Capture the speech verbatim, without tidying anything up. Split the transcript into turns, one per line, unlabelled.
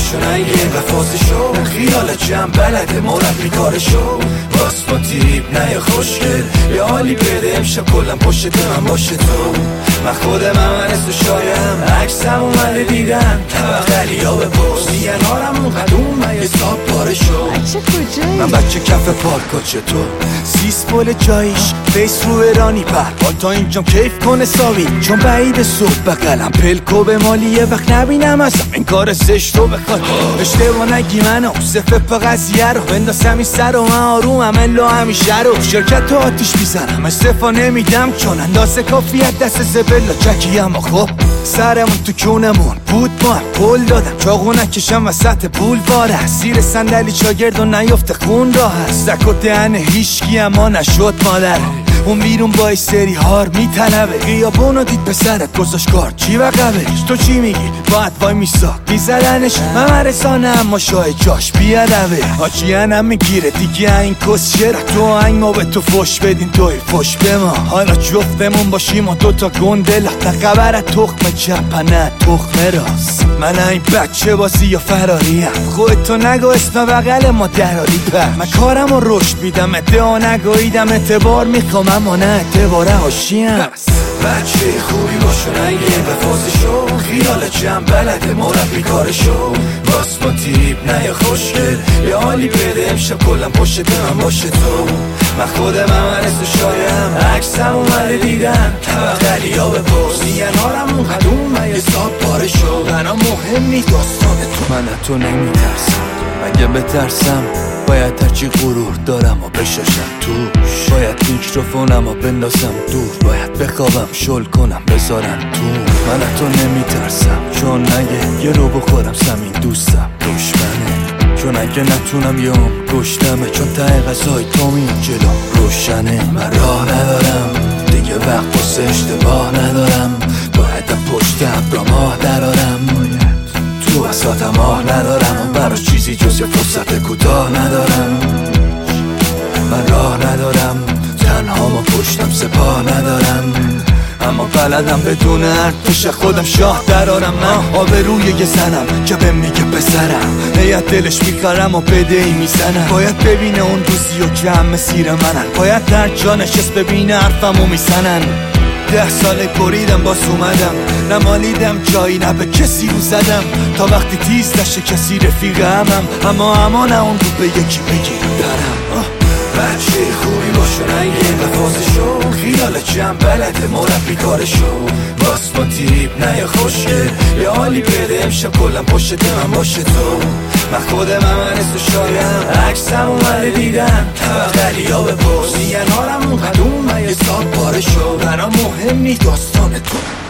باشو نگه وفاسشو خیالت جمع بلده مربی کارشو باس با تیب نه یا خوشگل یه حالی بده امشب کلم پشت من باشه تو من خودم هم هرست و شایم عکسم اومده دیدن طبقلی ها بپرس میگن هارمون قدوم من یه ساب پاره شو
بچه کجایی؟
من بچه کف پارکا چطور سیس پول جاییش فیس رو ایرانی پر تا اینجام کیف کنه ساوی چون بعید صبح بقلم پلکو به مالی یه وقت نبینم ازم این کار زشت رو بخواد اشتباه نگی منو صفه پا قضیه رو بندازم این سر و من آرومم الا همیشه رو شرکت تو آتیش میزنم استفا نمیدم چون اندازه کافیت دست زبلا چکیم و خب سرمون تو کونمون بود ما هم پول دادم چاقو نکشم وسط پول واره زیر صندلی چاگرد و نیفته خون راه هست زک و دهن هیشگی اما نشد مادر اون بیرون با ای سری هار میطلبه غیابونو دید پسرت گذاشت کار چی وقبش تو چی میگی باید وای میساک میزدنش من مرسانه اما شای جاش بیادبه آجیانم میگیره دیگه این کس شرح تو آهنگ ما به تو فش بدین توی فش به ما حالا جفتمون باشیم و دوتا گندلا تقبرت تخم چپ نه تخم راست من این بچه بازی یا فراریم خودتو نگو اسم بغل ما دراری پر من کارم رو رشد بیدم ادعا نگویدم اعتبار میخوام اما نه اعتباره هاشیم بچه خوبی باشو نگه وفاسشو خیالت جمع بلده مربی کارشو باس با تیب نه یا خوشگل یه حالی بده امشب کلم پشت من باشه تو من خودم هم هرست و شایم عکسم اومده دیدن طبقلی ها بپرس میگن هارمون قدوم من یه ساب پاره شو برام مهم نیست داستان تو من تو نمیترسم اگه بترسم باید هرچی غرور دارم و بشاشم توش باید میکروفونم و بندازم دور باید بخوابم شل کنم بذارم تو من تو نمیترسم چون نگه یه رو بخورم سمین دوستم دشمنه چون اگه نتونم یه هم گشتمه چون ته غذای تو میاد جلو روشنه من راه ندارم دیگه وقت واسه اشتباه ندارم باید پشت ابرا ماه درارم تو وسطم آه ندارم برای چیزی جز یه فرصت کوتاه ندارم من راه ندارم تنها ما پشتم سپاه ندارم اما بلدم بدون ارتش خودم شاه درارم من آبروی یه زنم که به میگه پسرم هیت دلش میخرم و بده ای میزنم باید ببینه اون روزی و که هم مسیر منن باید در جا نشست ببینه حرفمو میزنن ده ساله بریدم باز اومدم نمالیدم جایی نه به کسی رو زدم تا وقتی تیز نشه کسی رفیق همم اما اما نه اون رو به یکی بگیرم برم بچه خوبی باشو نگه وفاسشو خیالت جمع بلده مربی کارشو باس با تیب نه یا خوشگل یه حالی بده امشب کلم پشت من باشه تو من خودم هم هرست و شایم عکسم اومده دیدن طبقلی ها بپرس میگن هارمون قدوم من یه ساب پاره شو برام مهم نیست داستان تو